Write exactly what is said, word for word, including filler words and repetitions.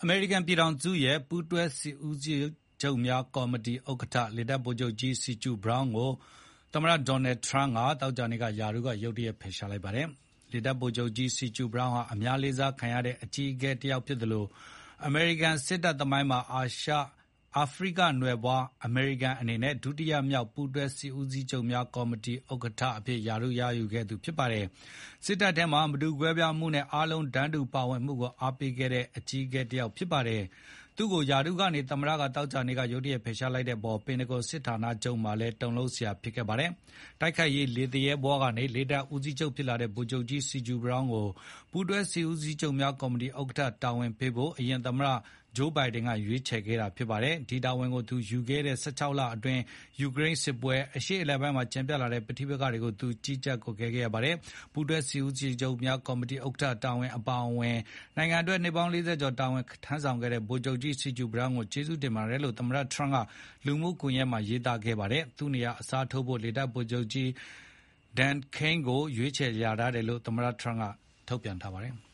အမေရိကန်ပြည်ထောင်စုရဲ့ပူးတွဲစစ်ဦးစီးချုပ်များကော်မတီဥက္ကဋ္ဌလေတပ်ဗိုလ်ချုပ်ကြီးစီဂျူဘရောင်းကိုသမ္မတဒေါ်နယ်ထရန့်ကသောကြာနေ့ကရာထူးကရုတ်တရက်ဖယ်ရှားလိုက်ပါတယ်။လေတပ်ဗိုလ်ချုပ်ကြီးစီဂျူဘရောင်းဟာအများလေးစားခံရတဲ့အကြီးအကဲတစ်ယောက်ဖြစ်သလိုအမေရိကန်စစ်တပ်သမိုင်းမှာအာရှအာဖရိကနွယ်ဖွားအမေရိကန်အနေနဲ့ဒုတိယမြောက်ပူးတွဲစစ်ဦးစီးချုပ်များကော်မတီဥက္ကဋ္ဌအဖြစ်ရာထူးရယူခဲ့သူဖြစ်ပါတယ်။စစ်တပ်ထဲမှာမတူကွဲပြားမှုနဲ့အားလုံးတန်းတူပါဝင်မှုကိုအားပေးခဲ့တဲ့အကြီးအကဲတစ်ယောက်ဖြစ်ပါတယ်။သူ့ကိုရာထူးကနေသမ္မတကသောကြာနေ့ကရုတ်တရက်ဖယ်ရှားလိုက်တဲ့ပေါ်ပင်တဂွန်စစ်ဌာနချုပ်မှာလည်းတုန်လှုပ်စရာဖြစ်ခဲ့ပါတယ်။တိုက်ခိုက်ရေးလေတရဲဘောကနေလေတပ်ဦးစီးချုပ်ဖြစ်လာတဲ့ဗိုလ်ချုပ်ကြီးစီဂျူဘရောင်းကိုပူးတွဲစစ်ဦးစီးချုပ်များကော်မတီဥက္ကဋ္ဌတာဝန်ပေးဖို့အရင်သမ္မတဂျိုးဘိုင်ဒန်ကရွေးချယ်ခဲ့တာဖြစ်ပါတယ်။ဒီတာဝန်ကိုသူယူခဲ့တဲ့ဆယ်ခြောက်လအတွင်းယူကရိန်းစစ်ပွဲအရှေ့အလယ်ပိုင်းမှာကျင်းပလာတဲ့ပဋိပက္ခတွေကိုသူကြီးကြပ်ကွပ်ကဲခဲ့ရပါတယ်။ပူးတွဲစစ်ဦးစီးချုပ်များကော်မတီဥက္ကဋ္ဌတာဝန်အပါအဝင်နိုင်ငံအတွက်နှစ်ပေါင်းလေးဆယ်ကျော်တာဝန်ထမ်းဆောင်ခဲ့တဲ့ဗိုလ်ချုပ်ကြီးစီဂျူဘရောင်းကိုကျေးဇူးတင်ပါတယ်လို့သမ္မတထရန့်ကလူမှုကွန်ရက်မှာရေးသားခဲ့ပါတယ်။သူ့နေရာအစားထိုးဖို့လေတပ်ဗိုလ်ချုပ်ကြီးဒန်ကိန်းကိုရွေးချယ်လျာထားတယ်လို့သမ္မတထရန့်ကထုတ်ပြန်ထားပါတယ်။